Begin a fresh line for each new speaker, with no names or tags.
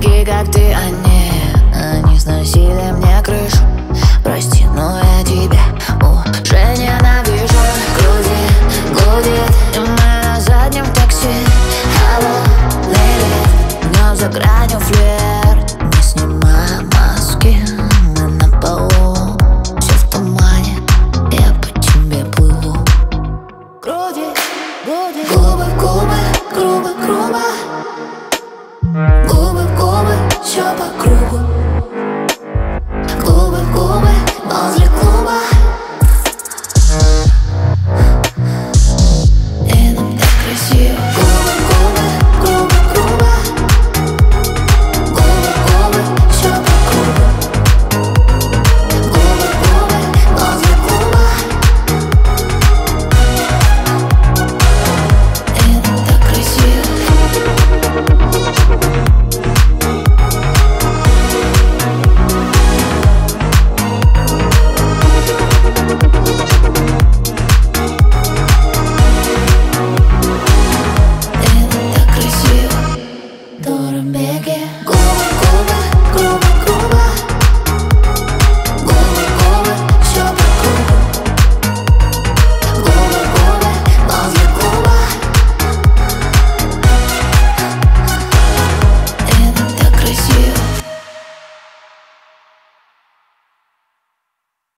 такие, как ты, они сносили мне крышу. Прости, но я тебя уже ненавижу. Гудит, и мы на заднем такси. Холодный лет, днем за гранью флирт. Не снимаем маски, мы на полу. Все в тумане, я по тебе плыву. Гудит, губы в губы, грубо. Губы в губы, все по кругу.